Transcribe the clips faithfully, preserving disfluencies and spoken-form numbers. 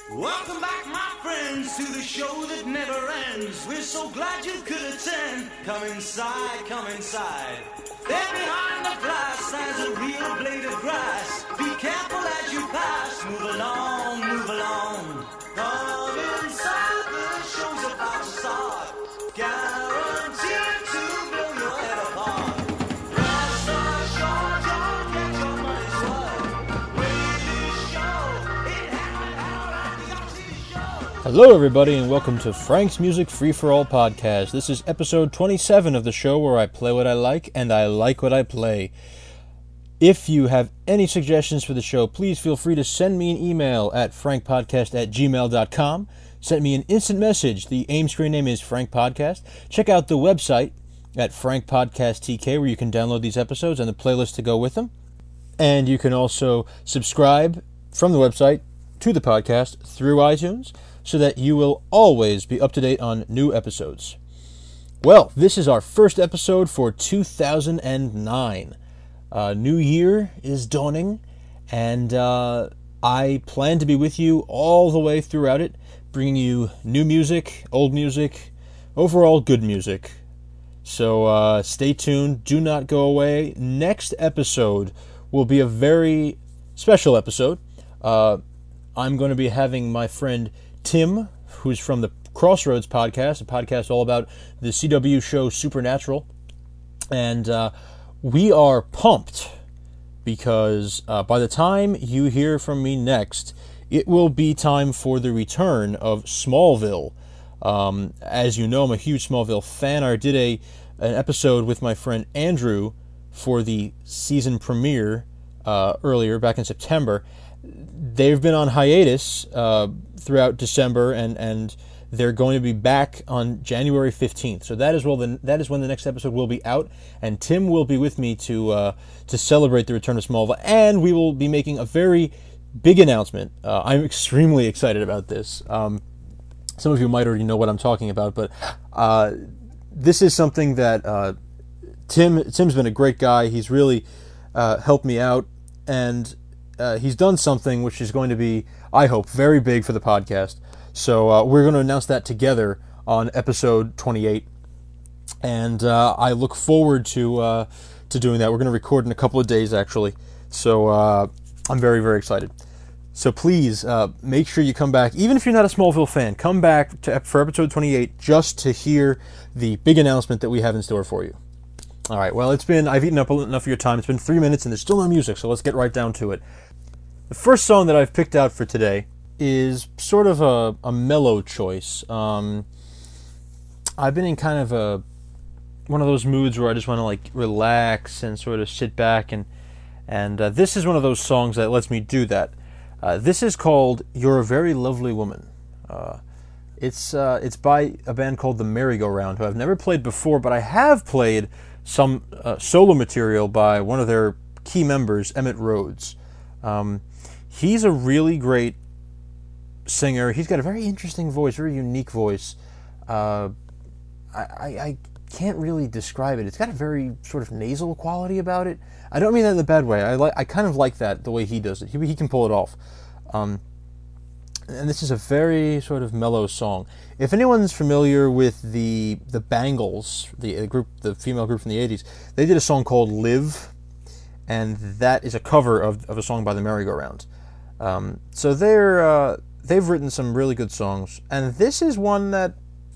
Welcome back, my friends, to the show that never ends. We're so glad you could attend. Come inside, come inside. There behind the glass stands a real blade of grass. Be careful as you pass. Move along, move along. Come inside, the show's about to start. Guaranteed to blow your head apart. Rest assured, you'll get your money's worth. Wait show, it happened out at the O T show. Hello, everybody, and welcome to Frank's Music Free For All podcast. This is episode twenty-seven of the show where I play what I like and I like what I play. If you have any suggestions for the show, please feel free to send me an email at frankpodcast at gmail dot com. Send me an instant message. The AIM screen name is Frank Podcast. Check out the website at Frank Podcast T K where you can download these episodes and the playlist to go with them. And you can also subscribe from the website to the podcast through iTunes so that you will always be up to date on new episodes. Well, this is our first episode for two thousand nine. Uh, new year is dawning, and uh, I plan to be with you all the way throughout it, bringing you new music, old music, overall good music. So uh, stay tuned, do not go away. Next episode will be a very special episode. Uh, I'm going to be having my friend Tim, who's from the Crossroads podcast, a podcast all about the C W show Supernatural, and uh, we are pumped because uh, by the time you hear from me next, it will be time for the return of Smallville. Um, as you know, I'm a huge Smallville fan. I did a an episode with my friend Andrew for the season premiere uh, earlier, back in September. They've been on hiatus uh, throughout December, and, and they're going to be back on January fifteenth. So that is well, the, that is when the next episode will be out, and Tim will be with me to uh, to celebrate the return of Smallville, and we will be making a very big announcement. Uh, I'm extremely excited about this. Um, some of you might already know what I'm talking about, but uh, this is something that uh, Tim Tim's been a great guy. He's really uh, helped me out, and uh, he's done something which is going to be, I hope, very big for the podcast. So uh, we're going to announce that together on episode twenty-eight, and uh, I look forward to uh, to doing that. We're going to record in a couple of days, actually. So uh, I'm very, very excited. So please uh, make sure you come back, even if you're not a Smallville fan. Come back to, for episode twenty-eight just to hear the big announcement that we have in store for you. All right. Well, it's been I've eaten up enough of your time. It's been three minutes, and there's still no music. So let's get right down to it. The first song that I've picked out for today is sort of a, a mellow choice. Um, I've been in kind of a one of those moods where I just want to like relax and sort of sit back, and and uh, this is one of those songs that lets me do that. Uh, this is called "You're a Very Lovely Woman." Uh, it's uh, it's by a band called the Merry-Go-Round, who I've never played before, but I have played some uh, solo material by one of their key members, Emmett Rhodes. Um, he's a really great singer. He's got a very interesting voice, very unique voice. Uh, I, I, I can't really describe it. It's got a very sort of nasal quality about it. I don't mean that in a bad way. I like. I kind of like that, the way he does it. He, he can pull it off. Um, and this is a very sort of mellow song. If anyone's familiar with the the Bangles, the, the group, the female group from the eighties, they did a song called "Live," and that is a cover of, of a song by the Merry-Go-Round. Um, so they're uh, they've written some really good songs, and this is one that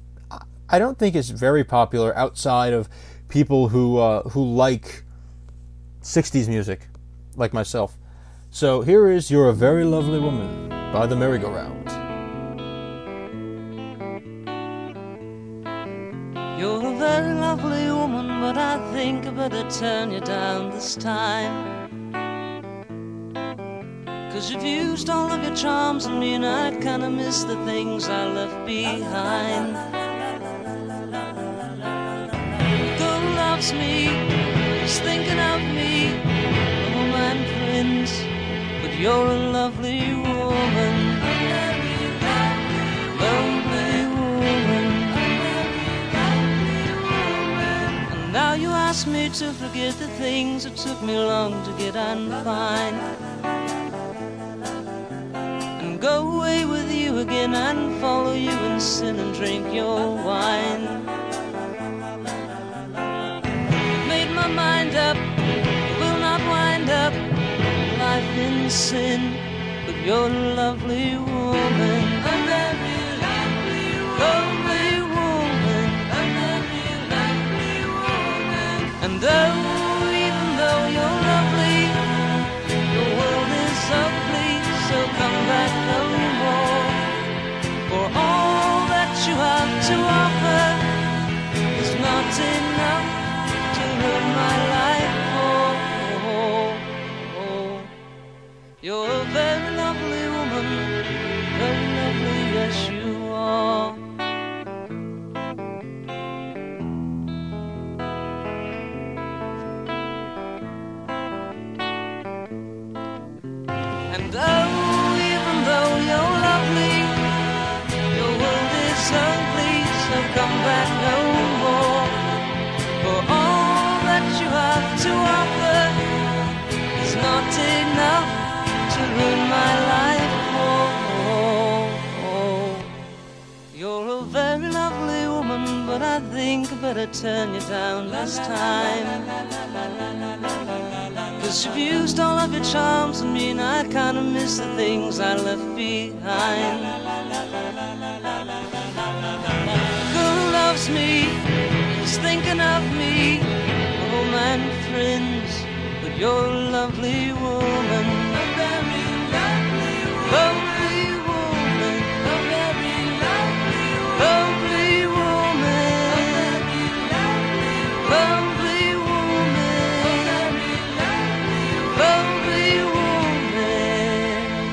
I don't think is very popular outside of people who uh, who like sixties music, like myself. So here is "You're a Very Lovely Woman" by the Merry-Go-Round. You're a very lovely woman, but I think I better turn you down this time. 'Cause you've used all of your charms on me, and I kinda miss the things I left behind. The girl loves me, is thinking of me, oh my prince, but you're a lovely woman. Lovely woman. And now you ask me to forget the things that took me long to get and find. go away with you again and follow you in sin and drink your wine. Made my mind up, will not wind up life in sin, but you're a lovely woman, a very lovely woman, woman, a very lovely woman. And though, even though you're lovely, your world is ugly, so come back no more. For all that you have to offer is not enough to ruin my life. Oh, oh, oh. You're a very lovely woman, very lovely, yes you are. And oh, even though you're lovely, your world is ugly, so come back no more. For all that you have to offer is not enough to ruin my life. Oh, oh, oh. You're a very lovely woman, but I think I better turn you down this time. Cause you've used all of your charms on me, and I kinda miss the things I left behind. Who loves me is thinking of me, oh my friends, but you're a lovely woman, a very lovely woman, lovely woman, a very lovely woman, lovely woman, a very lovely woman, lovely woman.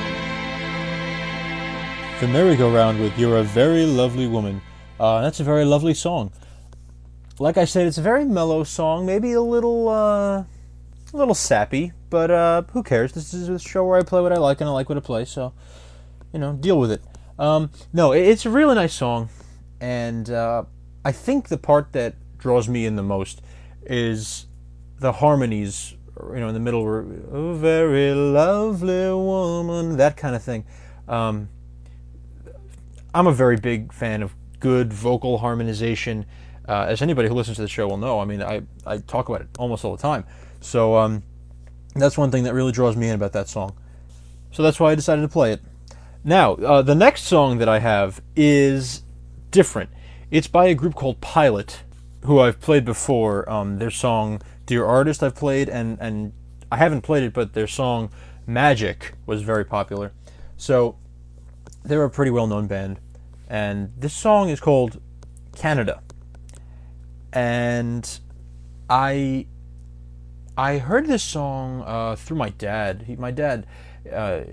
The Merry-Go-Round with You're a Very Lovely Woman. Uh, that's a very lovely song. Like I said, it's a very mellow song, maybe a little, uh, a little sappy, but uh, who cares? This is a show where I play what I like, and I like what I play, so, you know, deal with it. Um, no, it's a really nice song, and uh, I think the part that draws me in the most is the harmonies, you know, in the middle, where, oh, very lovely woman, that kind of thing. Um, I'm a very big fan of good vocal harmonization, uh, as anybody who listens to the show will know. I mean, I, I talk about it almost all the time. So um, that's one thing that really draws me in about that song. So that's why I decided to play it. Now, uh, the next song that I have is different. It's by a group called Pilot, who I've played before. Um, their song Dear Artist I've played, and, and I haven't played it, but their song Magic was very popular. So they're a pretty well-known band, and this song is called Canada. And I I heard this song uh, through my dad. He, my dad uh,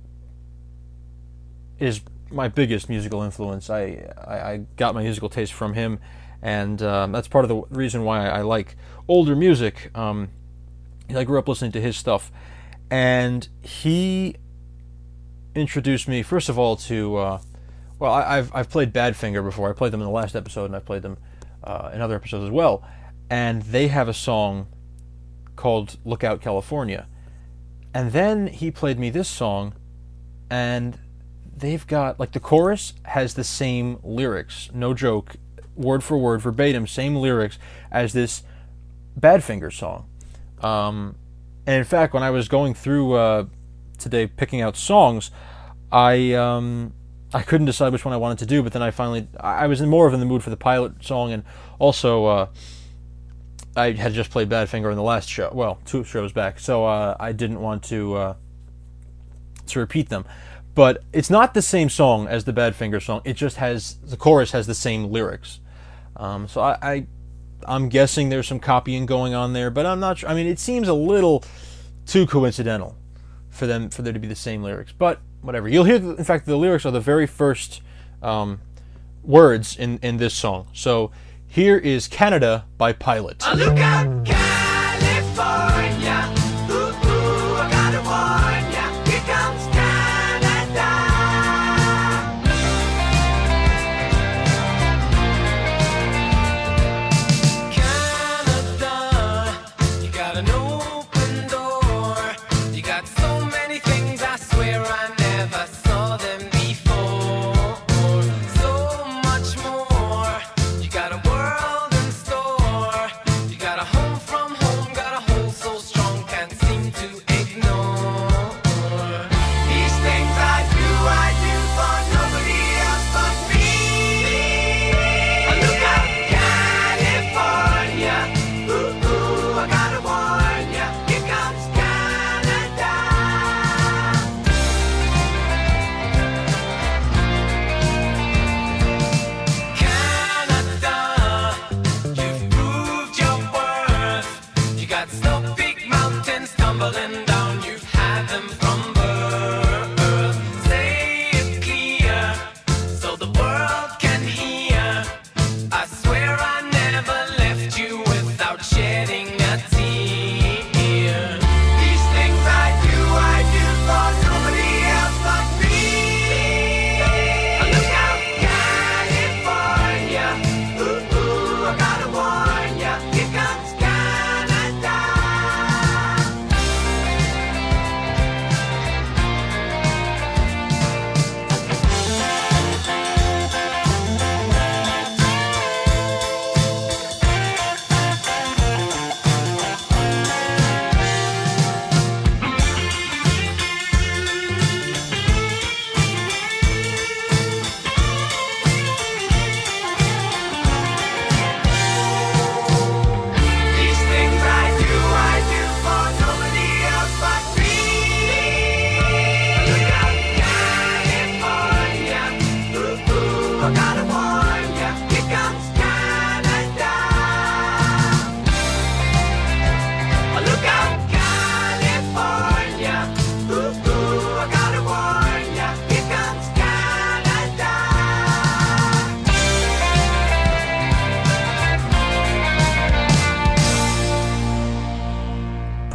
is my biggest musical influence. I, I, I got my musical taste from him, and um, that's part of the reason why I like older music. Um, I grew up listening to his stuff, and he introduced me, first of all, to uh, well, I, I've I've played Badfinger before. I played them in the last episode, and I've played them uh, in other episodes as well. And they have a song called Lookout California. And then he played me this song, and they've got, like, the chorus has the same lyrics, no joke, word for word, verbatim, same lyrics as this Badfinger song. Um, and in fact, when I was going through uh, today picking out songs, I um, I couldn't decide which one I wanted to do, but then I finally, I was in more of in the mood for the Pilot song, and also uh, I had just played Badfinger in the last show, well, two shows back, so uh, I didn't want to uh, to repeat them. But it's not the same song as the Badfinger song, it just has, the chorus has the same lyrics. Um, so I, I, I'm guessing there's some copying going on there, but I'm not sure. I mean, it seems a little too coincidental for them, for there to be the same lyrics, but whatever. You'll hear, in fact, the lyrics are the very first um, words in, in this song. So here is Canada by Pilot. Uh, look out, California. Ooh, ooh, I gotta warn ya. Here comes Canada. Canada, you got an open door. You got so many things, I swear I never saw them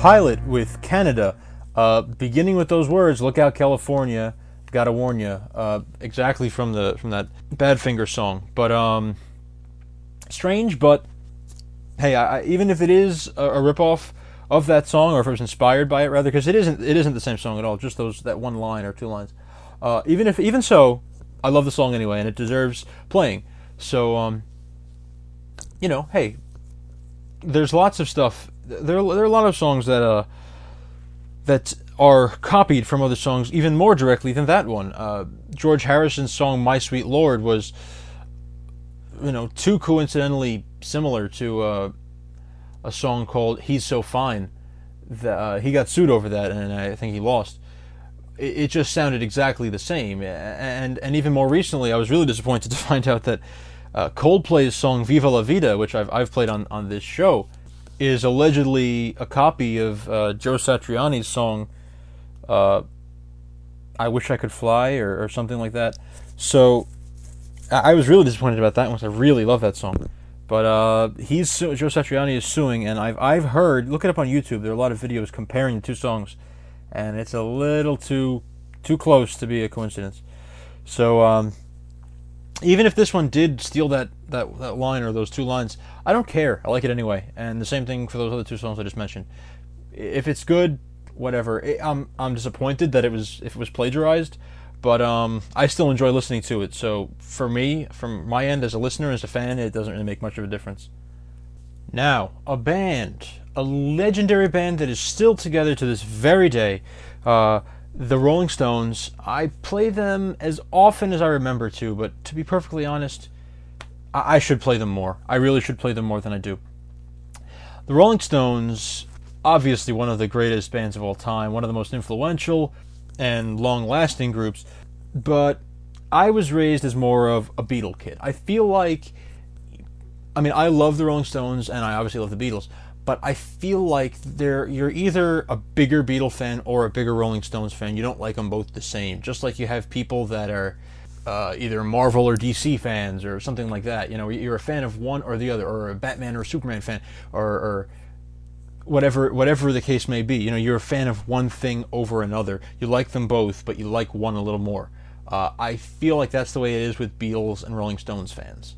Pilot with Canada, uh, beginning with those words, "Look out, California, gotta warn ya," uh, exactly from the from that Badfinger song. But um, strange, but hey, I, I, even if it is a, a ripoff of that song, or if it was inspired by it, rather, because it isn't it isn't the same song at all. Just those that one line or two lines. Uh, even if even so, I love the song anyway, and it deserves playing. So um, you know, hey, there's lots of stuff. There there are a lot of songs that uh that are copied from other songs even more directly than that one. Uh, George Harrison's song "My Sweet Lord" was, you know, too coincidentally similar to uh, a song called "He's So Fine." That, uh, he got sued over that, and I think he lost. It, it just sounded exactly the same. And and even more recently, I was really disappointed to find out that uh, Coldplay's song "Viva La Vida," which I've I've played on, on this show, is allegedly a copy of uh, Joe Satriani's song uh, "I Wish I Could Fly" or, or something like that. So I, I was really disappointed about that one, because I really love that song. But uh, he's su- Joe Satriani is suing, and I've I've heard, look it up on YouTube. There are a lot of videos comparing the two songs, and it's a little too too close to be a coincidence. So um, even if this one did steal that, that, that line or those two lines, I don't care. I like it anyway. And the same thing for those other two songs I just mentioned. If it's good, whatever. I'm I'm disappointed that it was if it was plagiarized, but um, I still enjoy listening to it. So for me, from my end as a listener, as a fan, it doesn't really make much of a difference. Now, a band, a legendary band that is still together to this very day, uh, the Rolling Stones. I play them as often as I remember to, but to be perfectly honest, I, I should play them more. I really should play them more than I do. The Rolling Stones, obviously one of the greatest bands of all time, one of the most influential and long-lasting groups, but I was raised as more of a Beatle kid. I feel like, I mean, I love the Rolling Stones, and I obviously love the Beatles, but I feel like they're, you're either a bigger Beatle fan or a bigger Rolling Stones fan. You don't like them both the same. Just like you have people that are uh, either Marvel or D C fans or something like that. You know, you're a fan of one or the other, or a Batman or a Superman fan, or, or whatever whatever the case may be. You know, you're a fan of one thing over another. You like them both, but you like one a little more. Uh, I feel like that's the way it is with Beatles and Rolling Stones fans.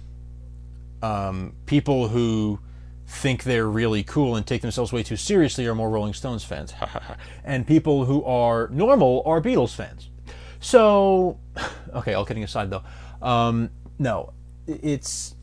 Um, people who think they're really cool and take themselves way too seriously are more Rolling Stones fans. And people who are normal are Beatles fans. So, okay, all kidding aside though, um, no, it's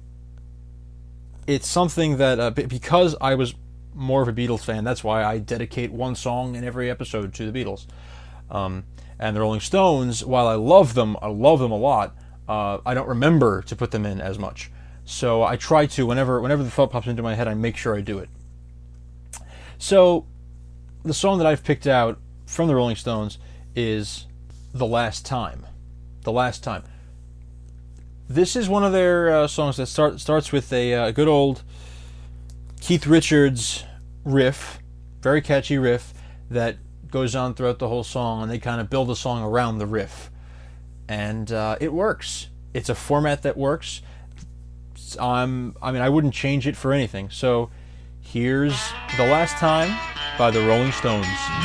it's something that, uh, because I was more of a Beatles fan, that's why I dedicate one song in every episode to the Beatles. Um, and the Rolling Stones, while I love them, I love them a lot, uh, I don't remember to put them in as much. So I try to, whenever whenever the thought pops into my head, I make sure I do it. So the song that I've picked out from the Rolling Stones is The Last Time. The Last Time. This is one of their uh, songs that start, starts with a uh, good old Keith Richards riff, very catchy riff, that goes on throughout the whole song, and they kind of build a song around the riff. And uh, it works. It's a format that works. Um, I mean, I wouldn't change it for anything. So here's The Last Time by the Rolling Stones.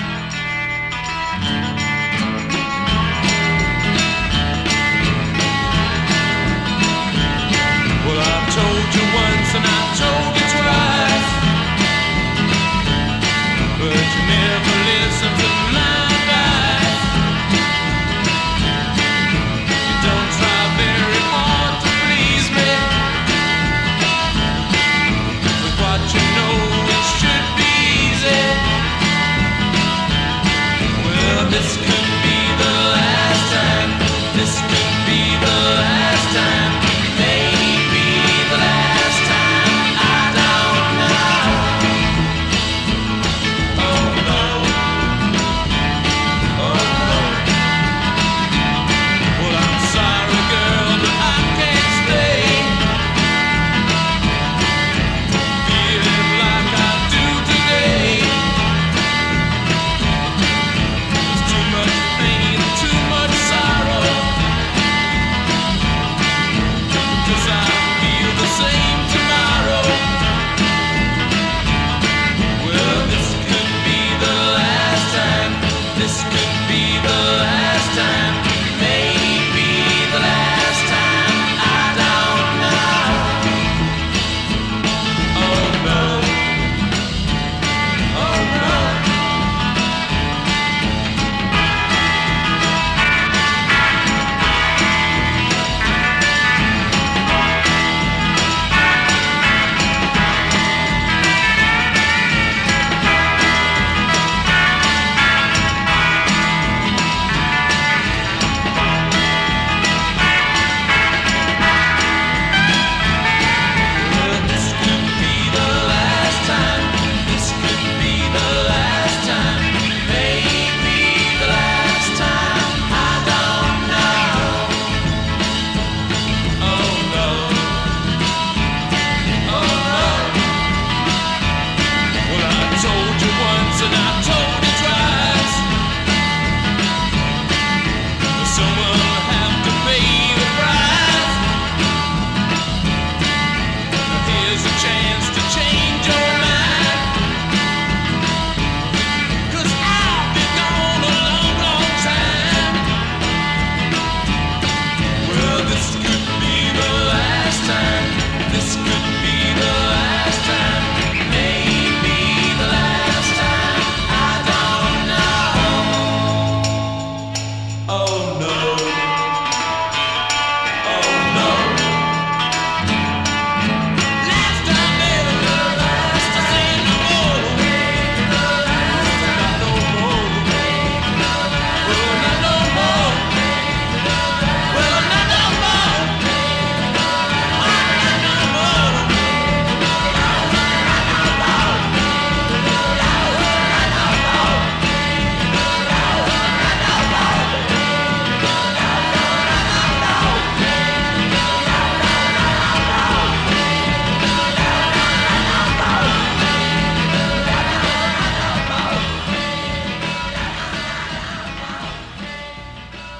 Well, I told you once and I told you twice, but you never listened to my advice. You don't try very hard to please me. With what you know, it should be easy. Well, this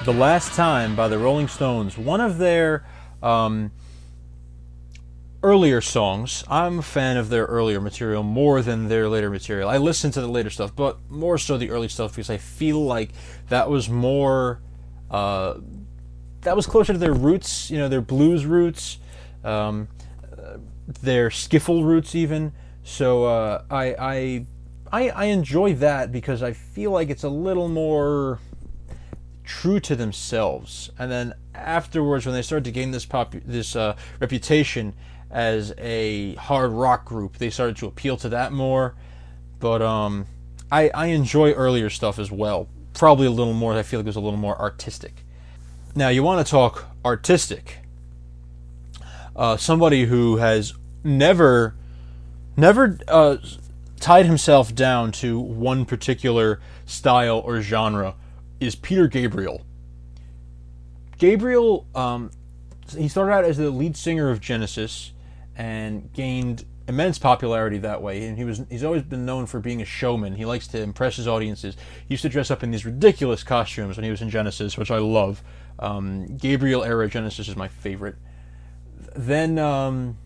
The Last Time by the Rolling Stones, one of their um, earlier songs. I'm a fan of their earlier material more than their later material. I listen to the later stuff, but more so the early stuff because I feel like that was more, uh, that was closer to their roots, you know, their blues roots, um, their skiffle roots even. So uh, I, I, I, I enjoy that because I feel like it's a little more true to themselves. And then afterwards, when they started to gain this pop, this uh, reputation as a hard rock group, they started to appeal to that more. But um, I, I enjoy earlier stuff as well. Probably a little more. I feel like it was a little more artistic. Now, you want to talk artistic. Uh, somebody who has never, never uh, tied himself down to one particular style or genre is Peter Gabriel. Gabriel, um, he started out as the lead singer of Genesis and gained immense popularity that way. And he was he's always been known for being a showman. He likes to impress his audiences. He used to dress up in these ridiculous costumes when he was in Genesis, which I love. Um, Gabriel era Genesis is my favorite. Then um,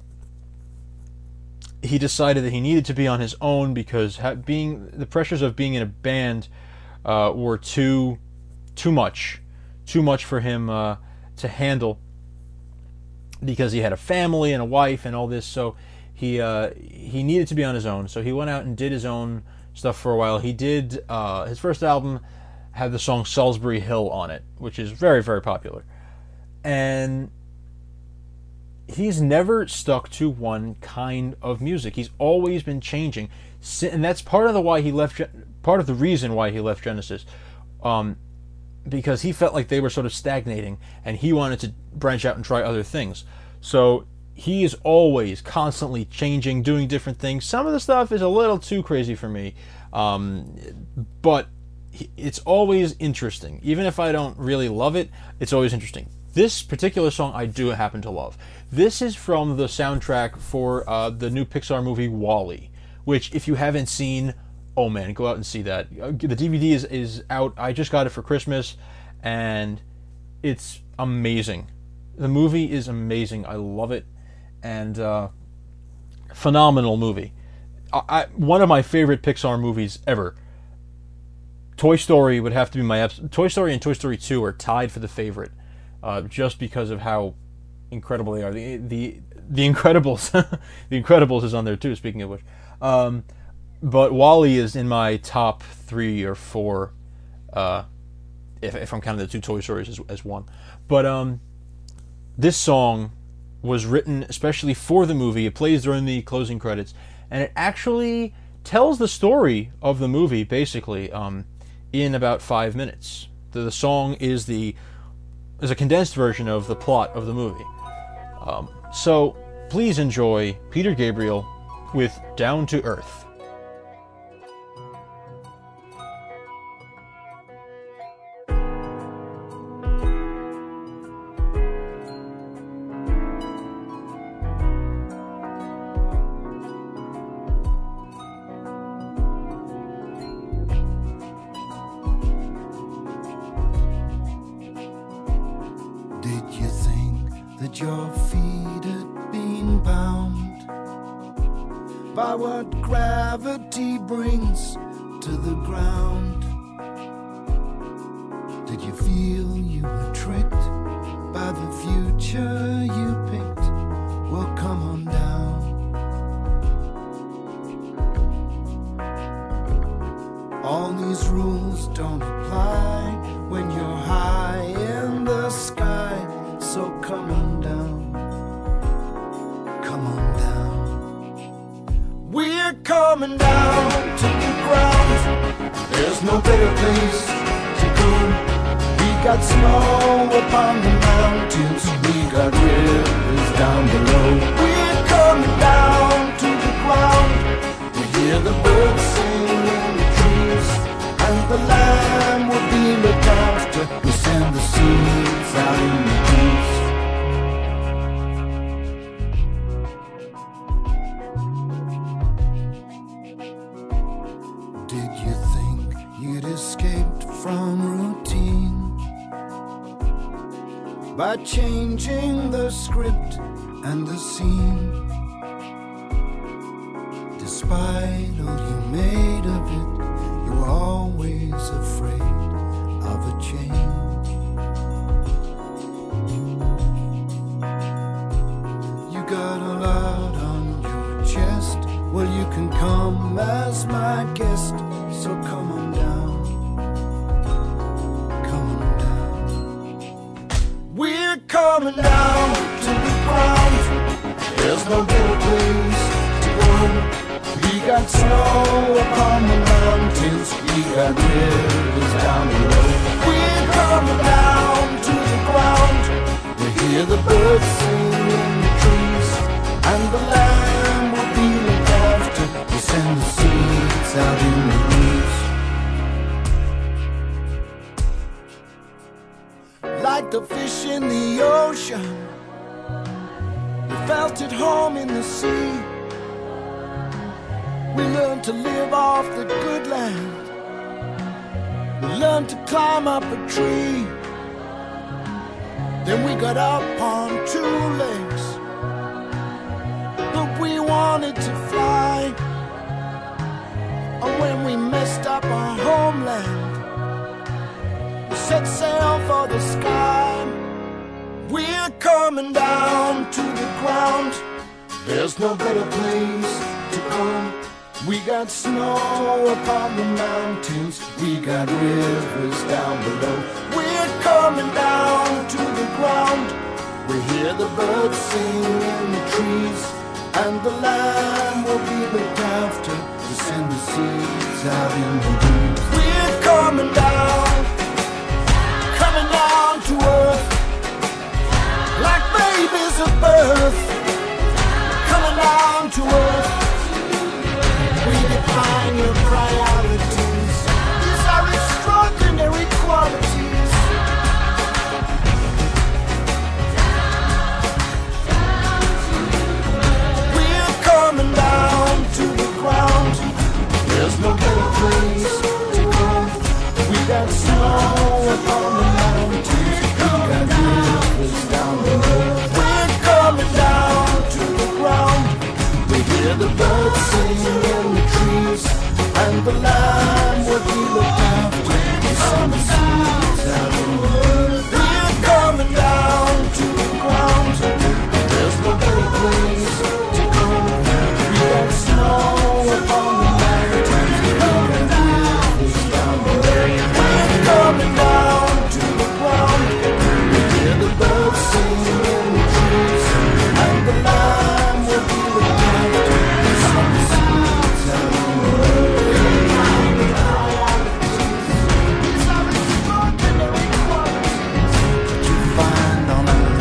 he decided that he needed to be on his own because ha- being the pressures of being in a band uh, were too too much, too much for him uh, to handle because he had a family and a wife and all this. So he uh, he needed to be on his own. So he went out and did his own stuff for a while. He did uh, his first album had the song Salisbury Hill on it, which is very very popular, and he's never stuck to one kind of music. He's always been changing, and that's part of the why he left. Part of the reason why he left Genesis, um, because he felt like they were sort of stagnating, and he wanted to branch out and try other things. So he is always constantly changing, doing different things. Some of the stuff is a little too crazy for me, um, but it's always interesting. Even if I don't really love it, it's always interesting. This particular song I do happen to love. This is from the soundtrack for uh, the new Pixar movie WALL-E, which if you haven't seen, oh man, go out and see that. The D V D is, is out. I just got it for Christmas, and it's amazing. The movie is amazing. I love it, and uh, phenomenal movie. I, I, one of my favorite Pixar movies ever. Toy Story would have to be my... Toy Story and Toy Story two are tied for the favorite. Uh, just because of how incredible they are. The the the Incredibles, the Incredibles is on there too. Speaking of which, um, but WALL-E is in my top three or four, uh, if if I'm counting the two Toy Stories as, as one. But um, this song was written especially for the movie. It plays during the closing credits, and it actually tells the story of the movie basically um, in about five minutes. The, the song is the is a condensed version of the plot of the movie. Um, so please enjoy Peter Gabriel with Down to Earth. Your feet had been bound by what gravity brings to the ground. Did you feel you were tricked by the future you picked? Well, come on down. All these rules don't apply when you're high in the sky. So come on down, come on down. We're coming down to the ground. There's no better place to go. We got snow upon the mountains, we got rivers down below. We're coming down to the ground. We hear the birds sing in the trees, and the land will be looked after. We send the seeds out in the trees. Did you think you'd escaped from routine? by changing the script and the scene. Despite all you made of it, you were always afraid of a change. You got a lot on your chest. Well, you can come as my guest, so come on down, come on down. We're coming down to the ground. There's no better place to go. We got snow upon the mountains, we got rivers down below. We're coming down to the ground. We hear the birds sing in the trees, and the land will be looked after. We send the seeds out in the breeze. Like the fish in the ocean, we felt at home in the sea. We learned to live off the good land. We learned to climb up a tree. Then we got up on two legs, but we wanted to fly. And when we messed up our homeland, we set sail for the sky. We're coming down to the ground. There's no better place to go. We got snow upon the mountains, we got rivers down below. We're coming down to the ground. We hear the birds sing in the trees, and the land will be looked after. We send the seeds out in the breeze. We're coming down, coming down to earth, like babies at birth. Coming down to earth. We define your priorities. These are extraordinary qualities. We're coming down to the ground. There's no better place to go. We got snow upon the mountains, we got rivers down below. We're coming down to the ground. We hear the birds sing in the trees, and the land will be looked after. The summer seeds out in the world. We're coming down to the ground. There's no better place to go. We got snow upon the mountains, we got rivers down below. We're coming down to the ground. We hear the birds sing in the trees, and the land will be looked after. The summer seeds out in the world. These are extraordinary qualities that you find on earth.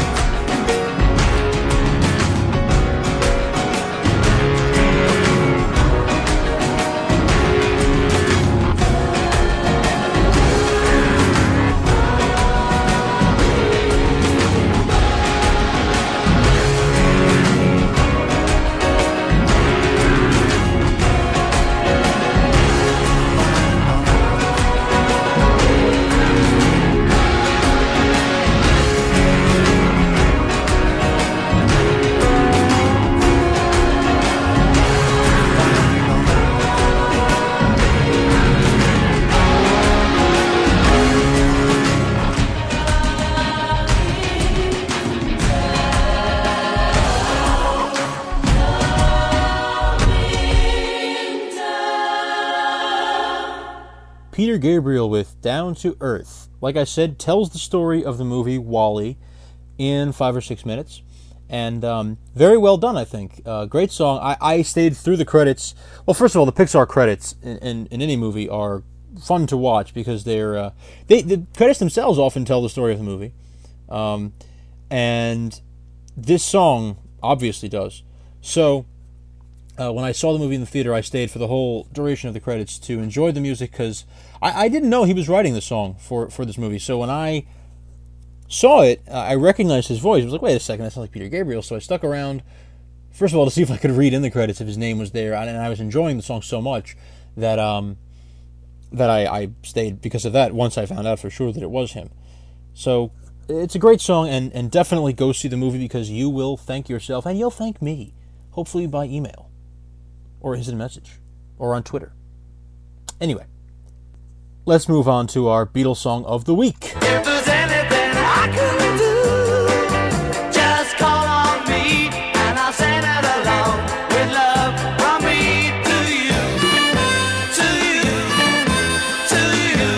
Peter Gabriel with Down to Earth. Like I said, tells the story of the movie WALL-E in five or six minutes. And um, very well done, I think. Uh, great song. I, I stayed through the credits. Well, first of all, the Pixar credits in, in, in any movie are fun to watch because they're uh, they the credits themselves often tell the story of the movie. Um, and this song obviously does. So Uh, when I saw the movie in the theater, I stayed for the whole duration of the credits to enjoy the music because I, I didn't know he was writing the song for, for this movie. So when I saw it, uh, I recognized his voice. I was like, wait a second, that sounds like Peter Gabriel. So I stuck around, first of all, to see if I could read in the credits if his name was there. And I was enjoying the song so much that um, that I, I stayed because of that once I found out for sure that it was him. So it's a great song, and, and definitely go see the movie because you will thank yourself, and you'll thank me, hopefully by email, or instant message, or on Twitter. Anyway, let's move on to our Beatles song of the week. If there's anything I can do, just call on me, and I'll send it along with love from me to you, to you, to you,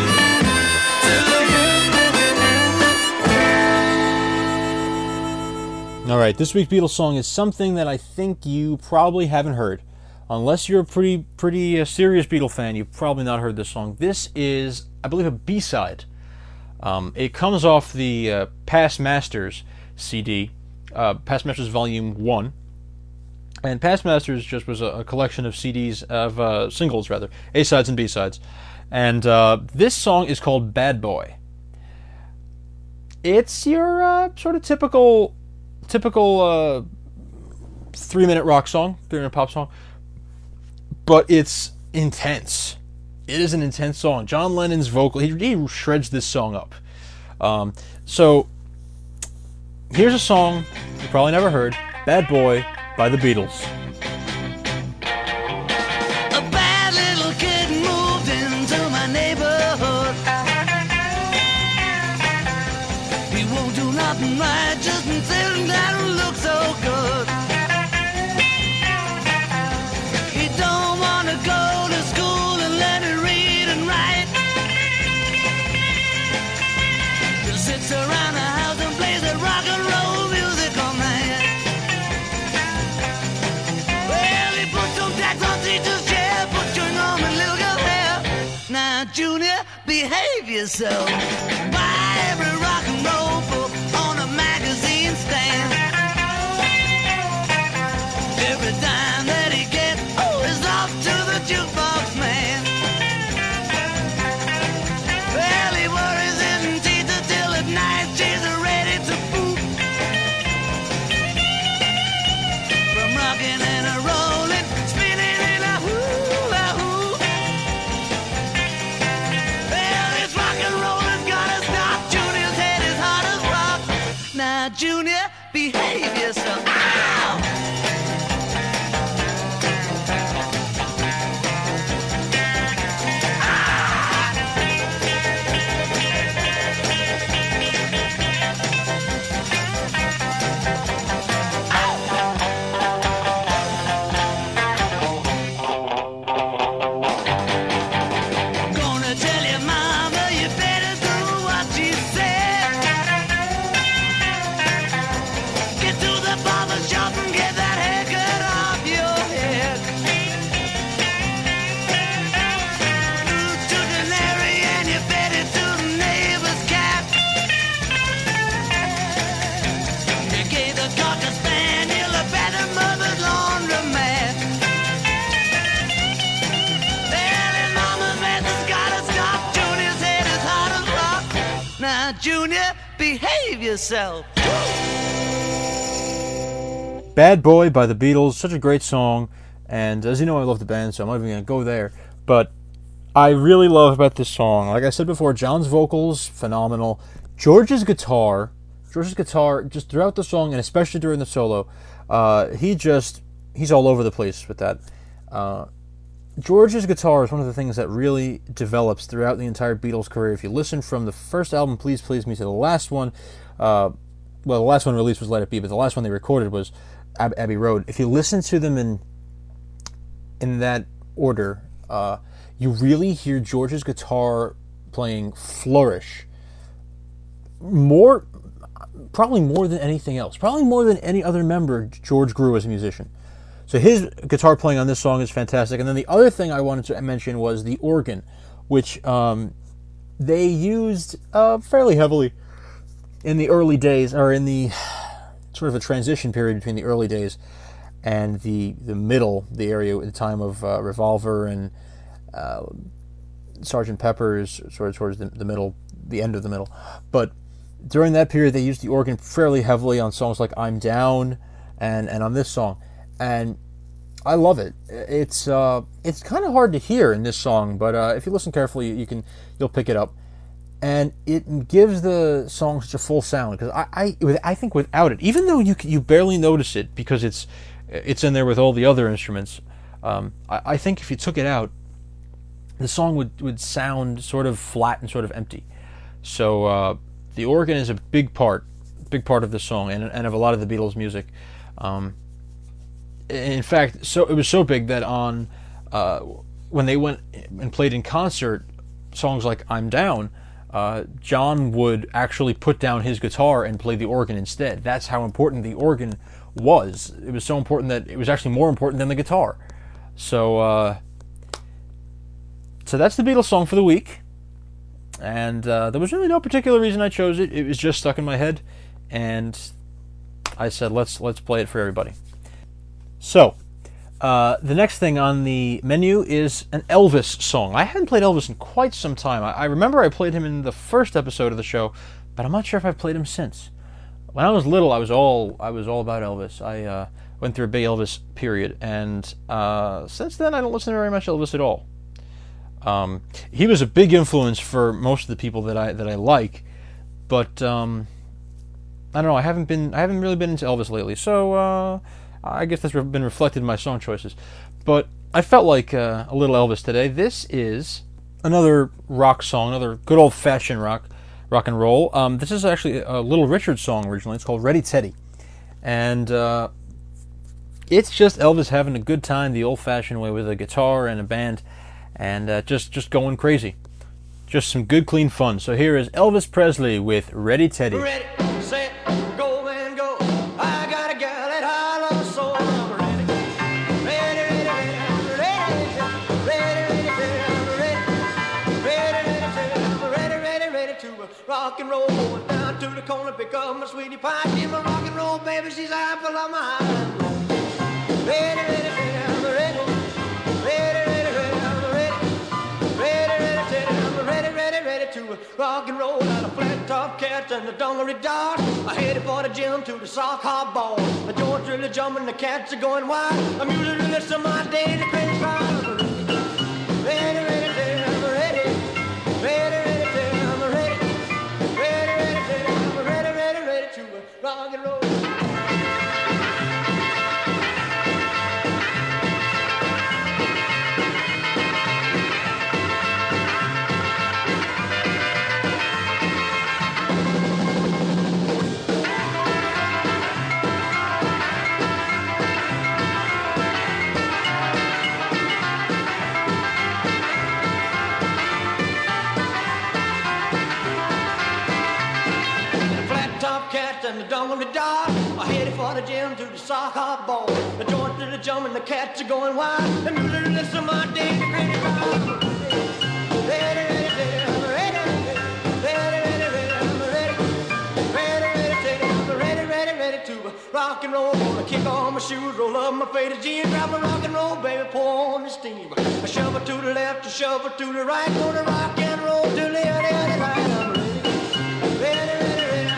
to you. All right, this week's Beatles song is something that I think you probably haven't heard. Unless you're a pretty pretty uh, serious Beatle fan, you've probably not heard this song. This is, I believe, a B-side. Um, it comes off the uh, Past Masters C D, uh, Past Masters Volume one. And Past Masters just was a, a collection of C Ds, of uh, singles rather, A-sides and B-sides. And uh, this song is called Bad Boy. It's your uh, sort of typical, typical uh, three-minute rock song, three-minute pop song. But it's intense. It is an intense song. John Lennon's vocal, he, he shreds this song up. Um, so, here's a song you probably never heard, Bad Boy by the Beatles. A bad little kid moved into my neighborhood. He won't do nothing right, just sitting there and look so good. He don't want to go to school and learn to read and write. Just sits around the house and plays that rock and roll music all night. Well, he put some tax on teacher's chair, put chewing on my little girl hair. Now, Junior, behave yourself. Buy every rock and roll book on a magazine stand. Every dime that he gets, oh, is off to the jukebox man. Well, he worries his teacher till at night she's ready to poop. From rocking and a rolling, spinning in a hula hoop. Well, this rock and roll has gotta stop. Junior's head is hard as rock. Now, Junior, behave yourself. Ow! Gonna tell your mama you better do what she said. Get to the barber shop and get that haircut off your head. Move to the Larry and you fed it to the neighbor's cat. You gave the cocker spaniel a bath and mother's laundromat. Well, his mama's mess has gotta stop. Junior's head is hard as rock. Now, Junior, behave yourself. Bad Boy by the Beatles, such a great song, and as you know I love the band, so I'm not even going to go there, but I really love about this song, like I said before, John's vocals, phenomenal, George's guitar, George's guitar, just throughout the song, and especially during the solo, uh, he just, he's all over the place with that. Uh, George's guitar is one of the things that really develops throughout the entire Beatles career. If you listen from the first album, Please Please Me, to the last one, uh, well, the last one released was Let It Be, but the last one they recorded was Ab- Abbey Road. If you listen to them in in that order, uh, you really hear George's guitar playing flourish more, probably more than anything else, probably more than any other member George grew as a musician. So his guitar playing on this song is fantastic. And then the other thing I wanted to mention was the organ, which um, they used uh, fairly heavily in the early days, or in the sort of a transition period between the early days and the the middle, the area at the time of uh, Revolver and uh, Sergeant Pepper's, sort of towards the, the middle, the end of the middle. But during that period, they used the organ fairly heavily on songs like I'm Down and, and on this song. And I love it. It's uh, it's kind of hard to hear in this song, but uh, if you listen carefully, you can you'll pick it up. and it gives the song such a full sound. Because I, I, I think without it, even though you you barely notice it because it's it's in there with all the other instruments, um, I, I think if you took it out, the song would, would sound sort of flat and sort of empty. So uh, the organ is a big part, big part of the song and, and of a lot of the Beatles' music. Um, in fact, so it was so big that on uh, when they went and played in concert, songs like "I'm Down," uh, John would actually put down his guitar and play the organ instead. That's how important the organ was. It was so important that it was actually more important than the guitar. So, uh, so that's the Beatles song for the week. And uh, there was really no particular reason I chose it. It was just stuck in my head, and I said, let's let's play it for everybody. So, uh, the next thing on the menu is an Elvis song. I hadn't played Elvis in quite some time. I, I remember I played him in the first episode of the show, but I'm not sure if I've played him since. When I was little, I was all I was all about Elvis. I uh, went through a big Elvis period, and uh, since then I don't listen to very much Elvis at all. Um, he was a big influence for most of the people that I that I like, but um, I don't know. I haven't been I haven't really been into Elvis lately, so uh, I guess that's been reflected in my song choices. But I felt like uh, a little Elvis today. This is another rock song, another good old-fashioned rock, rock and roll. Um, this is actually a Little Richard song originally. It's called Ready Teddy, and uh, it's just Elvis having a good time the old-fashioned way with a guitar and a band. And uh, just, just going crazy. Just some good, clean fun. So here is Elvis Presley with Ready Teddy. Ready, set, go and go. I got a gal that I love so I'm ready. Ready, ready, ready, ready, ready, ready, ready, ready, ready, ready to rock and roll. Going down to the corner, pick up my sweetie pie. Give my rock and roll, baby, she's apple of my eye. Ready, ready, ready, ready, ready. To rock and roll out of flat top cats and the dungaree dogs. I headed for the gym to the sock hop ball. The joints really jumping, the cats are going wild. I'm usually the rest of my day to crazy crowd. Ready, ready, ready, I'm ready. Ready, ready, ready, I'm ready. Ready, ready, ready, I'm ready, ready, ready to rock and roll. And the dungaree dog, I headed for the gym to the sock hop ball. The joints are jumping, the cats are going wild. The music is listen my day to crazy crowd. Ready, ready, ready, I'm ready. Ready, ready, ready, I'm ready. Ready, ready, ready, I'm ready, ready, ready to rock and roll. Gonna kick on my shoes, roll up my faded jeans, grab a rock and roll, baby, pour on the steam. A shovel to the left, a shovel to the right, gonna rock and roll till the other, other right. I'm ready, ready, ready.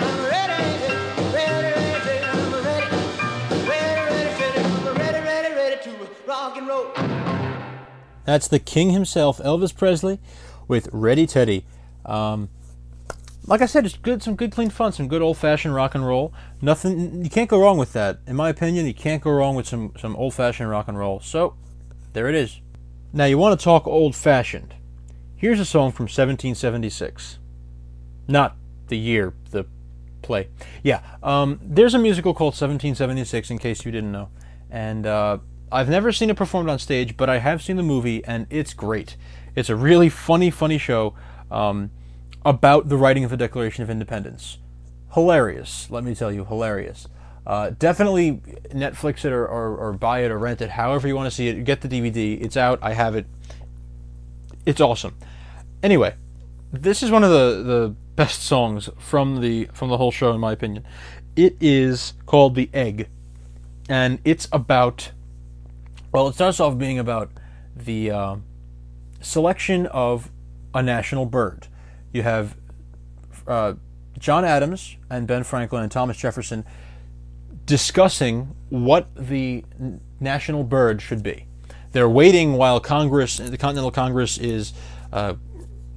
Rock and roll. That's the king himself, Elvis Presley, with Ready Teddy. Um, like I said, it's good, some good, clean fun, some good old-fashioned rock and roll. Nothing, you can't go wrong with that. In my opinion, you can't go wrong with some, some old-fashioned rock and roll. So, there it is. Now, you want to talk old-fashioned. Here's a song from seventeen seventy-six. Not the year, the play. Yeah, um, there's a musical called seventeen seventy-six, in case you didn't know. And, uh, I've never seen it performed on stage, but I have seen the movie, and it's great. It's a really funny, funny show um, about the writing of the Declaration of Independence. Hilarious, let me tell you, hilarious. Uh, definitely Netflix it or, or, or buy it or rent it, however you want to see it. Get the D V D. It's out. I have it. It's awesome. Anyway, this is one of the, the best songs from the from the whole show, in my opinion. It is called The Egg, and it's about... Well, it starts off being about the uh, selection of a national bird. You have uh, John Adams and Ben Franklin and Thomas Jefferson discussing what the national bird should be. They're waiting while Congress, the Continental Congress, is uh,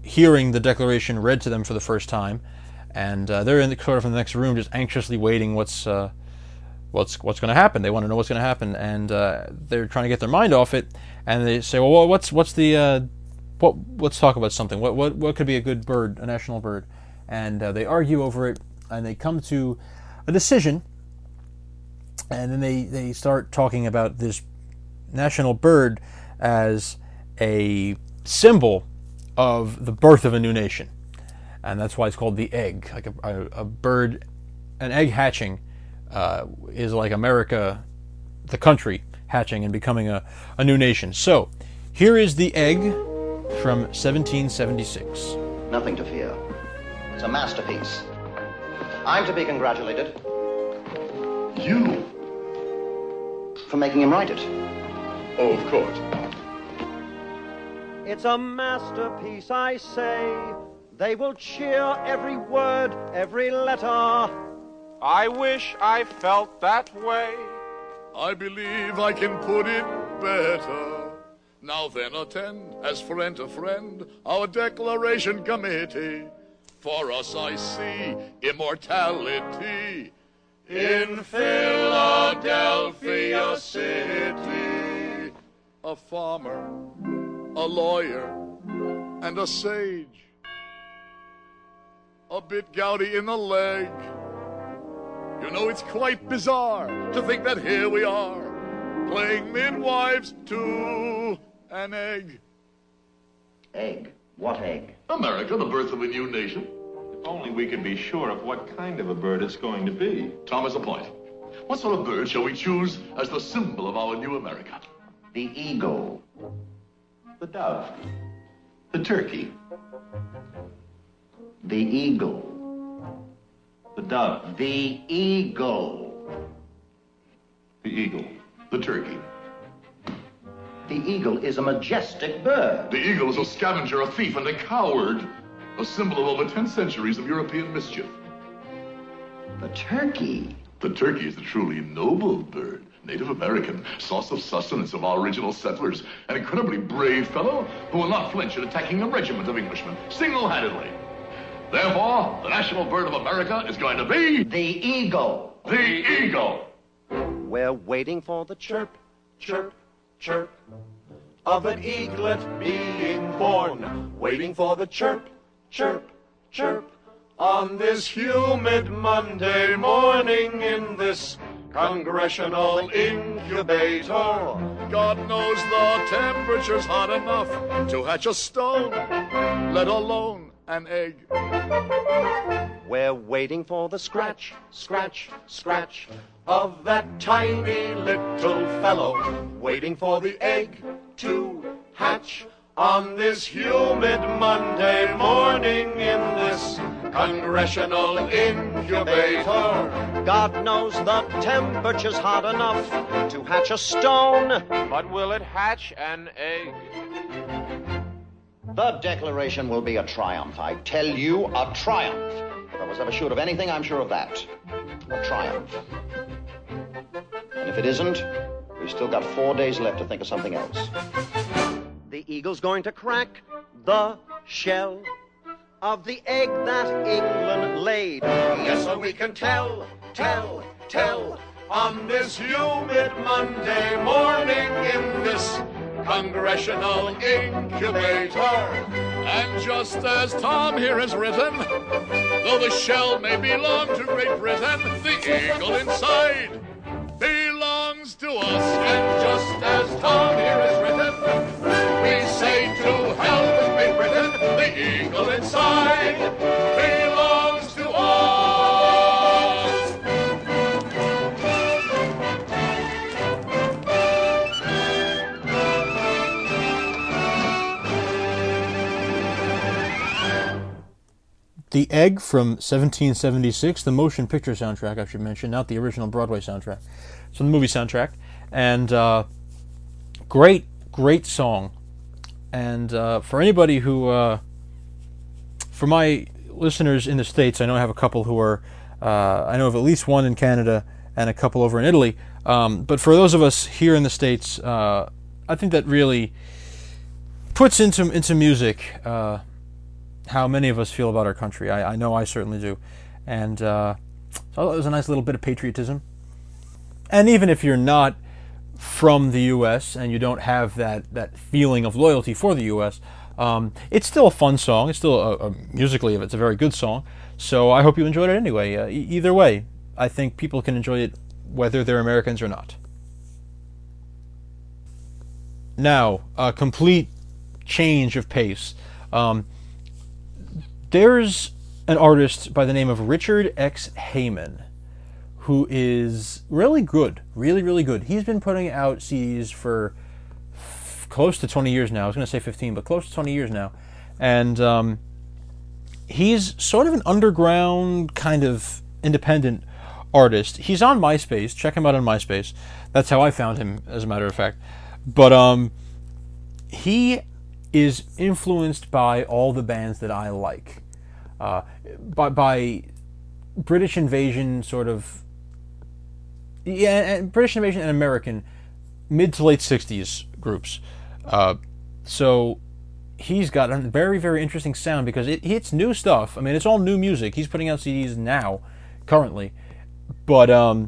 hearing the Declaration read to them for the first time, and uh, they're in the sort of in the next room, just anxiously waiting what's uh, what's what's going to happen. They want to know what's going to happen, and uh, they're trying to get their mind off it. And they say, "Well, what's what's the uh, what? Let's talk about something. What what what could be a good bird, a national bird?" And uh, they argue over it, and they come to a decision. And then they, they start talking about this national bird as a symbol of the birth of a new nation. And that's why it's called the egg. Like a, a, a bird, an egg hatching uh, is like America, the country, hatching and becoming a, a new nation. So, here is the egg from seventeen seventy-six. Nothing to fear. It's a masterpiece. I'm to be congratulated. You? For making him write it. Oh, of course. It's a masterpiece, I say. They will cheer every word, every letter. I wish I felt that way. I believe I can put it better. Now then, attend, as friend to friend, our Declaration Committee. For us I see immortality in Philadelphia City. A farmer, a lawyer, and a sage. A bit gouty in the leg. You know, it's quite bizarre to think that here we are, playing midwives to an egg. Egg? What egg? America, the birth of a new nation. If only we could be sure of what kind of a bird it's going to be. Tom has a point. What sort of bird shall we choose as the symbol of our new America? The eagle. The dove. The turkey. The eagle. The dove. The eagle. The eagle. The turkey. The eagle is a majestic bird. The eagle is a scavenger, a thief, and a coward. A symbol of over ten centuries of European mischief. The turkey. The turkey is a truly noble bird. Native American, source of sustenance of our original settlers. An incredibly brave fellow who will not flinch at attacking a regiment of Englishmen, single-handedly. Therefore, the national bird of America is going to be... The eagle. The eagle. We're waiting for the chirp, chirp, chirp of an eaglet being born. Waiting for the chirp, chirp, chirp on this humid Monday morning in this congressional incubator. God knows the temperature's hot enough to hatch a stone, let alone an egg. We're waiting for the scratch, scratch, scratch of that tiny little fellow. Waiting for the egg to hatch on this humid Monday morning in this congressional incubator. God knows the temperature's hot enough to hatch a stone. But will it hatch an egg? The Declaration will be a triumph. I tell you, a triumph. If I was ever sure of anything, I'm sure of that. A triumph. And if it isn't, we've still got four days left to think of something else. The eagle's going to crack the shell of the egg that England laid. Yes, so we can tell, tell, tell on this humid Monday morning in this congressional incubator. And just as Tom here has written, though the shell may belong to Great Britain, the eagle inside belongs to us. And just as Tom here has written, we say to hell with Great Britain, the eagle inside belongs to us. The Egg from seventeen seventy-six, the motion picture soundtrack, I should mention, not the original Broadway soundtrack. So the movie soundtrack. And uh, great, great song. And uh, for anybody who, uh, for my listeners in the States, I know I have a couple who are, uh, I know of at least one in Canada and a couple over in Italy. Um, but for those of us here in the States, uh, I think that really puts into into music uh, how many of us feel about our country. I, I know I certainly do. And uh, so it was a nice little bit of patriotism. And even if you're not from the U S and you don't have that, that feeling of loyalty for the U S, um, it's still a fun song. It's still, a, a, musically, it's a very good song. So I hope you enjoyed it anyway. Uh, e- either way, I think people can enjoy it whether they're Americans or not. Now, a complete change of pace. Um, there's an artist by the name of Richard X. Heyman, who is really good, really, really good. He's been putting out C Ds for f- close to twenty years now. I was going to say fifteen, but close to twenty years now. And um, he's sort of an underground, kind of independent artist. He's on MySpace. Check him out on MySpace. That's how I found him, as a matter of fact. But um, he is influenced by all the bands that I like. Uh, by, by British Invasion, sort of... Yeah, and British Invasion and American mid to late sixties groups. Uh, so he's got a very, very interesting sound because it, it's new stuff. I mean, it's all new music. He's putting out C Ds now, currently. But um,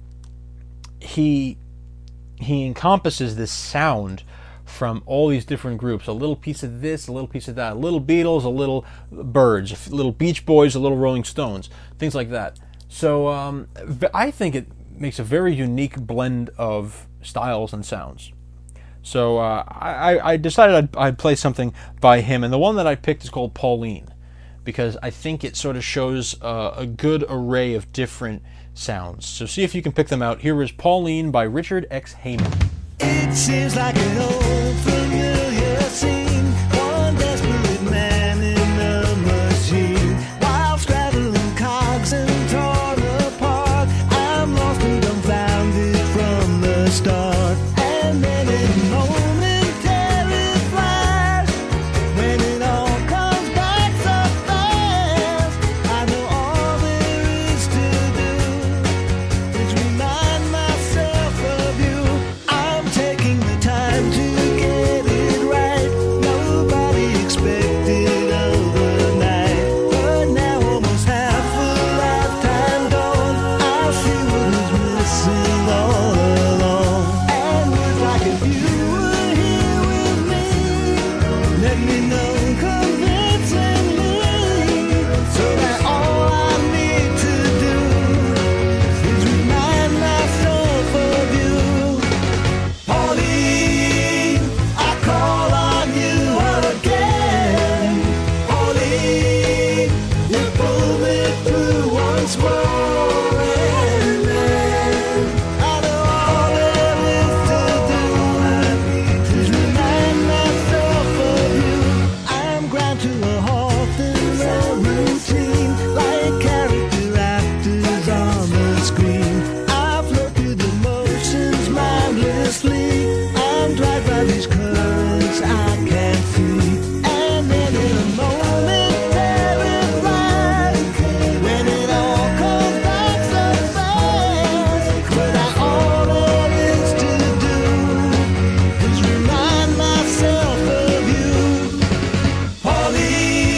he he encompasses this sound from all these different groups. A little piece of this, a little piece of that. A little Beatles, a little Byrds, a little Beach Boys, a little Rolling Stones. Things like that. So um, I think it makes a very unique blend of styles and sounds. So uh, I, I decided I'd, I'd play something by him, and the one that I picked is called Pauline, because I think it sort of shows uh, a good array of different sounds. So see if you can pick them out. Here is Pauline by Richard X. Heyman. It seems like an old familiar scene. One desperate man in a machine, while straddling cogs and torn apart. I'm lost and dumbfounded from the start. And then in a momentary flash, when it all comes back so fast, I know all there is to do is remind myself of you. I'm taking the time to get it right. Nobody expected overnight, but now almost half a lifetime gone. I see what was missing all along. And would like if you were here with me, let me know convincingly, so that all I need to do is remind myself of you. Pauline, I call on you again. Pauline, you pull me through once more. And then I know all there is to do is remind myself of you. I'm ground to a halt in the routine, like character actors on the screen. I flow through the motions mindlessly. I'm dragged by these currents I can't see. And then in a momentary flash, when it all comes back so fast, but I all there is to do is remind myself of you. Pauline,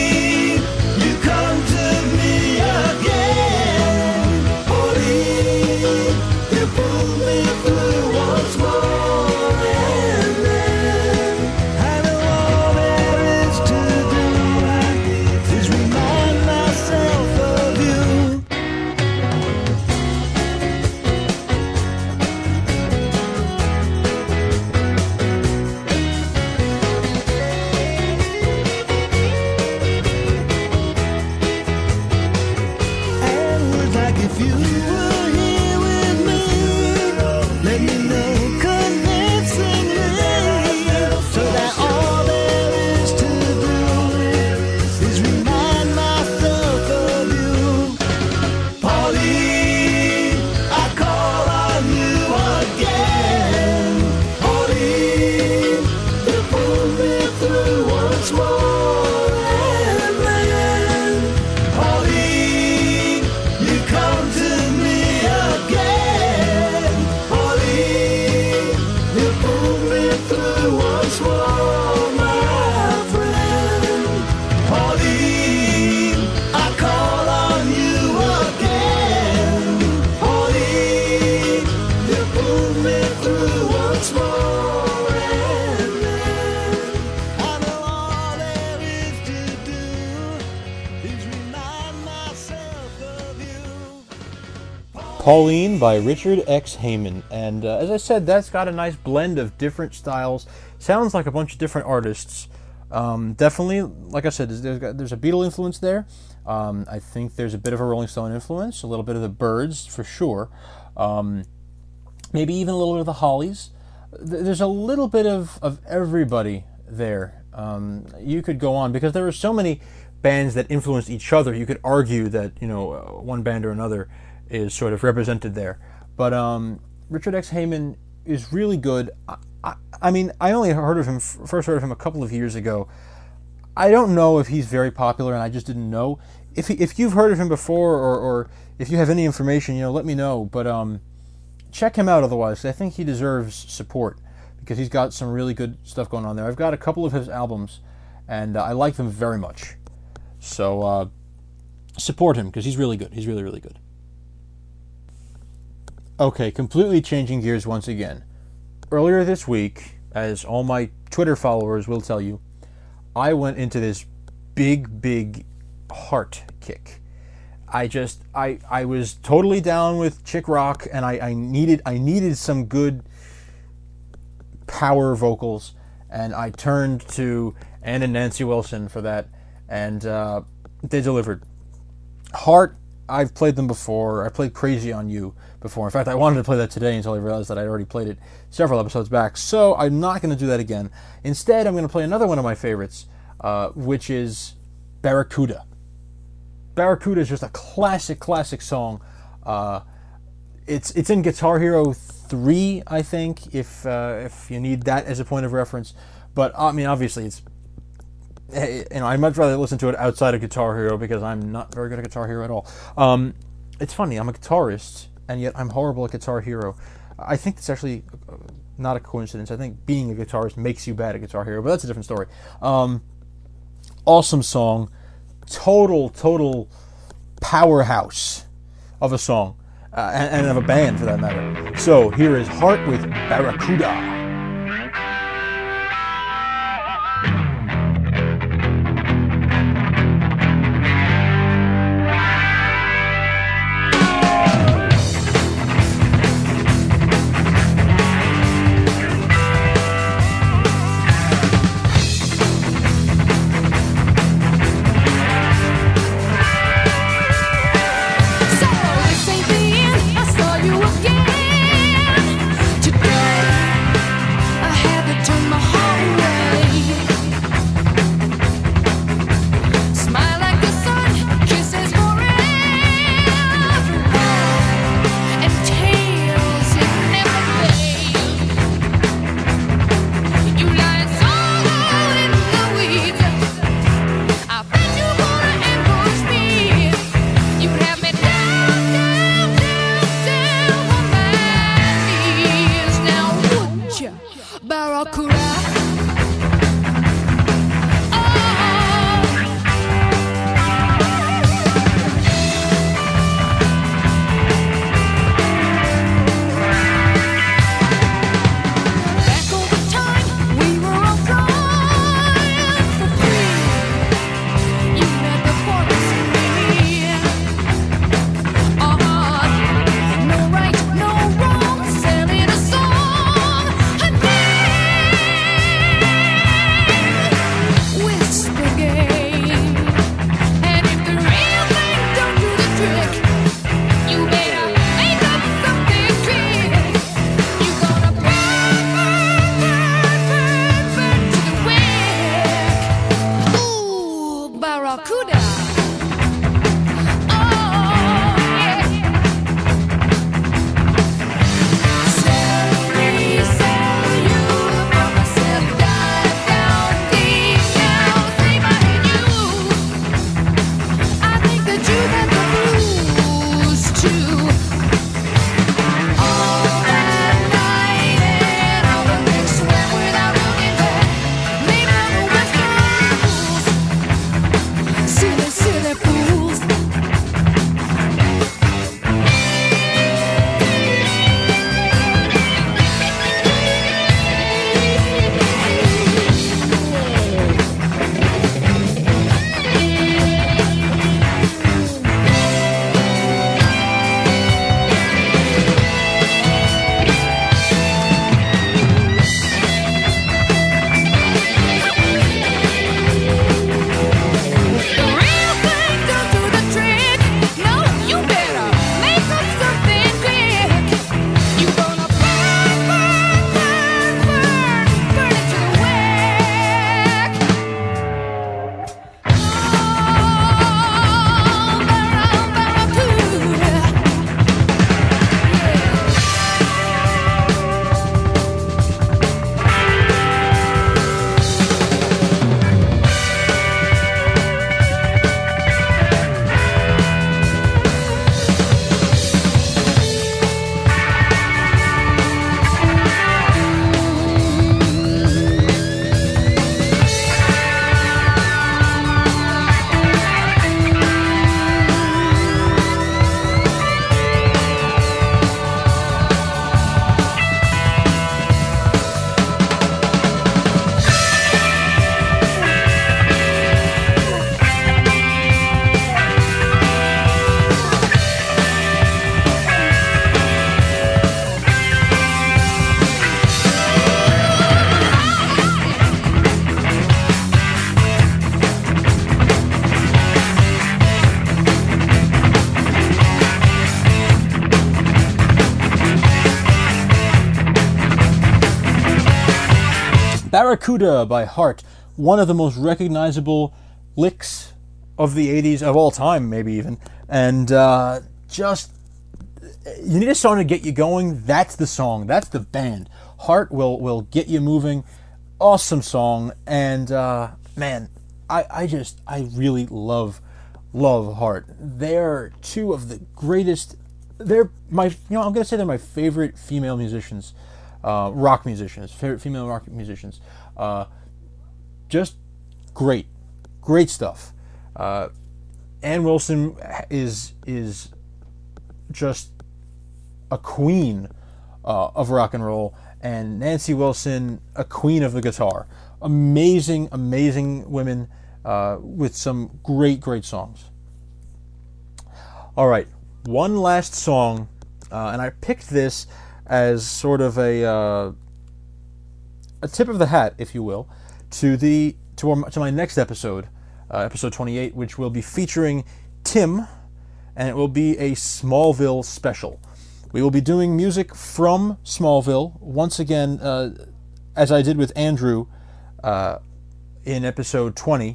Pauline by Richard X. Heyman. And uh, as I said, that's got a nice blend of different styles. Sounds like a bunch of different artists. Um, definitely, like I said, there's, there's, there's a Beatle influence there. Um, I think there's a bit of a Rolling Stone influence, a little bit of the Byrds, for sure. Um, maybe even a little bit of the Hollies. There's a little bit of, of everybody there. Um, you could go on, because there were so many bands that influenced each other. You could argue that, you know, uh, one band or another is sort of represented there. But um, Richard X. Heyman is really good. I, I, I mean, I only heard of him, first heard of him a couple of years ago. I don't know if he's very popular, and I just didn't know. If he, if you've heard of him before, or, or if you have any information, you know, let me know. But um, check him out otherwise, 'cause I think he deserves support, because he's got some really good stuff going on there. I've got a couple of his albums, and uh, I like them very much. So uh, support him, because he's really good. He's really, really good. Okay, completely changing gears once again. Earlier this week, as all my Twitter followers will tell you, I went into this big, big heart kick. I just, I, I was totally down with chick rock, and I, I needed, I needed some good power vocals, and I turned to Ann and Nancy Wilson for that, and uh, they delivered. Heart, I've played them before. I played Crazy on You before. In fact, I wanted to play that today until I realized that I'd already played it several episodes back. So I'm not going to do that again. Instead, I'm going to play another one of my favorites, uh, which is Barracuda. Barracuda is just a classic, classic song. Uh, it's it's in Guitar Hero three, I think, if uh, if you need that as a point of reference. But I mean, obviously, it's you know, I'd much rather listen to it outside of Guitar Hero, because I'm not very good at Guitar Hero at all. Um, it's funny, I'm a guitarist, and yet I'm horrible at Guitar Hero. I think it's actually not a coincidence. I think being a guitarist makes you bad at Guitar Hero, but that's a different story. Um, awesome song. Total, total powerhouse of a song, uh, and, and of a band for that matter. So here is Heart with Barracuda. See, Barracuda by Heart, one of the most recognizable licks of the eighties, of all time, maybe even. And uh, just, you need a song to get you going, that's the song, that's the band. Heart will, will get you moving. Awesome song. And uh, man, I, I just, I really love, love Heart. They're two of the greatest, they're my, you know, I'm going to say they're my favorite female musicians. Uh, rock musicians, favorite female rock musicians. Uh, just great, great stuff. Uh, Ann Wilson is is just a queen uh, of rock and roll, and Nancy Wilson, a queen of the guitar. Amazing, amazing women uh, with some great, great songs. All right, one last song, uh, and I picked this as sort of a uh, a tip of the hat, if you will, to the to, our, to my next episode, uh, episode twenty-eight, which will be featuring Tim, and it will be a Smallville special. We will be doing music from Smallville once again, uh, as I did with Andrew uh, in episode twenty.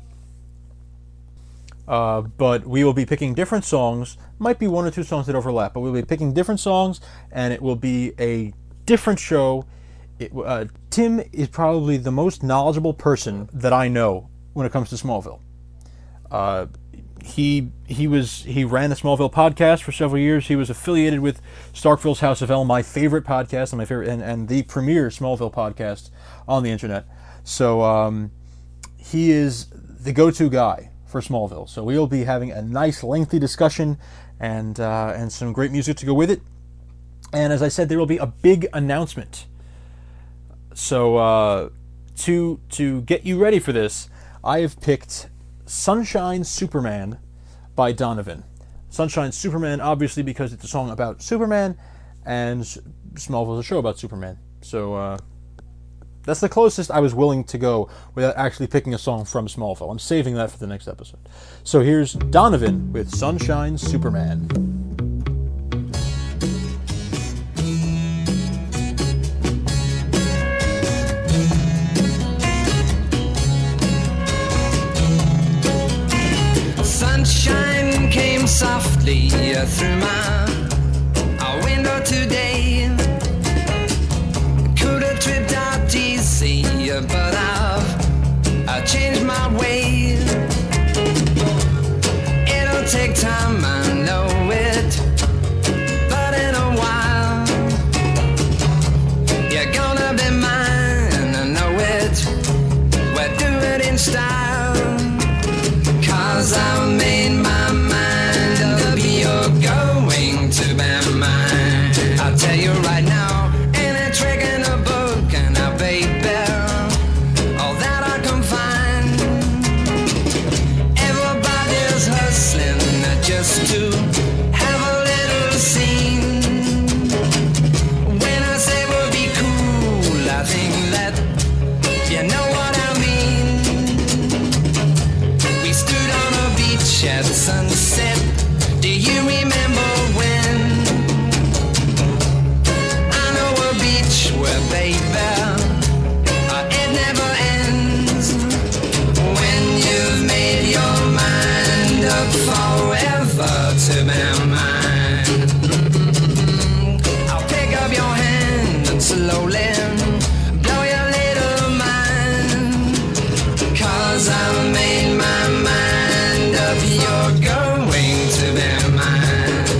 Uh, but we will be picking different songs. Might be one or two songs that overlap, but we'll be picking different songs, and it will be a different show. It, uh, Tim is probably the most knowledgeable person that I know when it comes to Smallville. Uh, he he was he ran the Smallville podcast for several years. He was affiliated with Starkville's House of L, my favorite podcast, and my favorite and, and the premier Smallville podcast on the internet. So um, he is the go-to guy for Smallville. So we will be having a nice lengthy discussion and uh, and some great music to go with it. And as I said, there will be a big announcement. So uh, to to get you ready for this, I have picked Sunshine Superman by Donovan. Sunshine Superman, obviously, because it's a song about Superman, and Smallville is a show about Superman. So uh, that's the closest I was willing to go without actually picking a song from Smallville. I'm saving that for the next episode. So here's Donovan with Sunshine Superman. Sunshine came softly through my window today. Could have tripped out easy, but I've I changed my way. It'll take time, I know it, but in a while you're gonna be mine, I know it. We'll do it in style, 'cause I've made my mind up, you're going to be mine. I'll tell you right now, ain't a trick in a book, and a baby, all that I can find. Everybody's hustling just to have a little scene. When I say we'll be cool, I think that you know what I mean. We stood on a beach at sunset. Do you remember when? I know a beach where, baby, uh, it never ends. When you've made your mind up forever to be mine, I'll pick up your hand and slowly blow your little mind, 'cause I've made my mind up, you're going to be mine.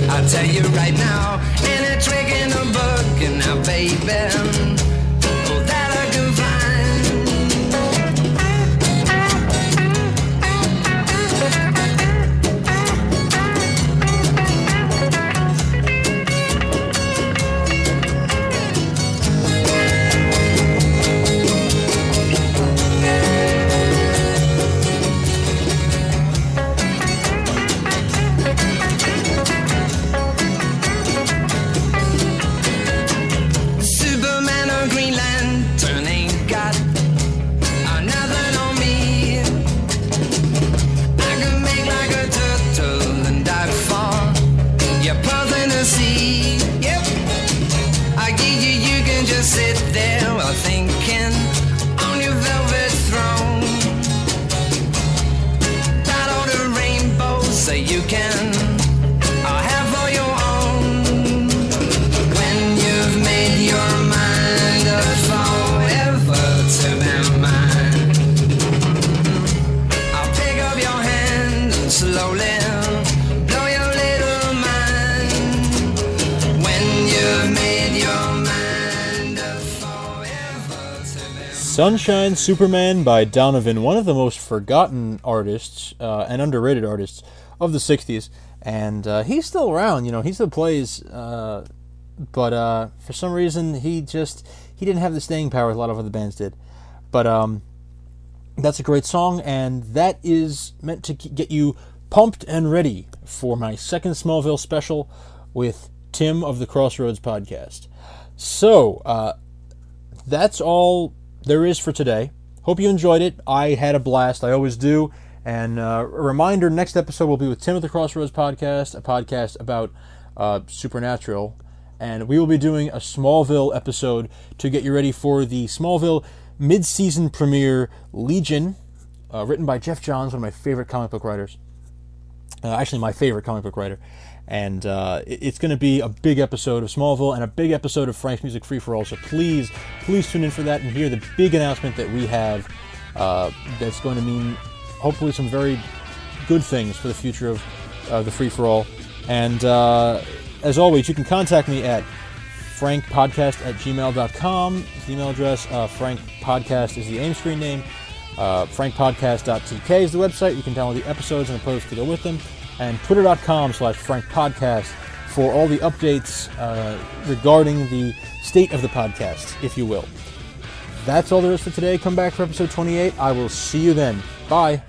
Sunshine Superman by Donovan, one of the most forgotten artists uh, and underrated artists of the sixties. And uh, he's still around, you know, he still plays, uh, but uh, for some reason he just, he didn't have the staying power a lot of other bands did. But um, that's a great song, and that is meant to get you pumped and ready for my second Smallville special with Tim of the Crossroads podcast. So, uh, that's all there is for today. Hope you enjoyed it. I had a blast. I always do. And uh, a reminder, next episode will be with Tim of the Crossroads podcast, a podcast about uh, Supernatural. And we will be doing a Smallville episode to get you ready for the Smallville mid-season premiere, Legion, uh, written by Jeff Johns, one of my favorite comic book writers. Uh, actually, my favorite comic book writer. And uh, it's going to be a big episode of Smallville and a big episode of Frank's Music Free For All. So please, please tune in for that and hear the big announcement that we have uh, that's going to mean hopefully some very good things for the future of uh, the Free For All. And uh, as always, you can contact me at frankpodcast at gmail dot com. It's the email address. Uh, Frank Podcast is the AIM screen name. Uh, frank podcast dot t k is the website. You can download the episodes and the posts to go with them. And twitter dot com slash Frank Podcast for all the updates uh, regarding the state of the podcast, if you will. That's all there is for today. Come back for episode twenty-eight. I will see you then. Bye.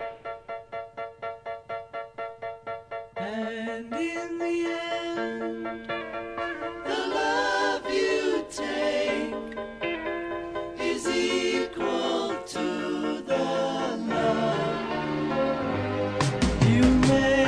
And in the end, the love you take is equal to the love you make.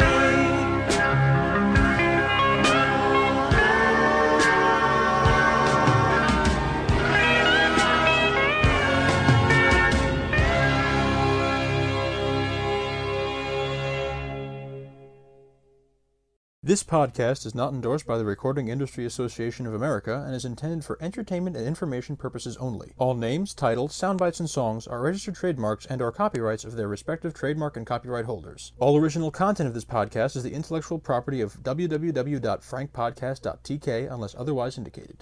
This podcast is not endorsed by the Recording Industry Association of America and is intended for entertainment and information purposes only. All names, titles, sound bites, and songs are registered trademarks and are copyrights of their respective trademark and copyright holders. All original content of this podcast is the intellectual property of w w w dot frank podcast dot t k unless otherwise indicated.